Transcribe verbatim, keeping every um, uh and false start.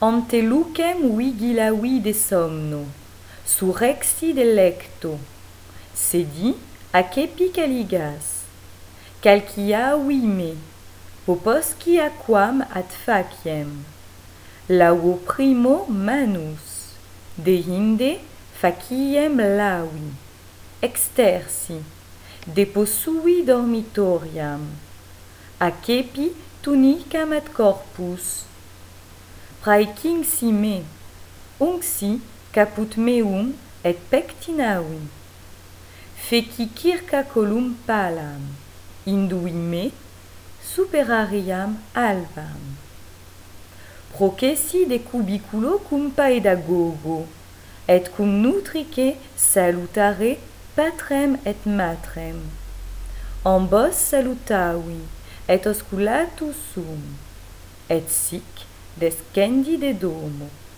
ante lucem vigilavi de somno, surrexi delecto, sedi accepi caligas, calciavi me, poposci aquam ad faciem, lauo primo manus, deinde faciem lavi, extersi, deposui dormitoriam, accepi tunicam ad corpus, praecinxi me, unxi caput meum et pectinavi, feci circa colum palam, indui me superariam albam. Processi de cubiculo cum paedagogo, et cum nutrice salutare patrem et matrem. Ambos salutavi, et osculatus sum, et sic descendi de domo.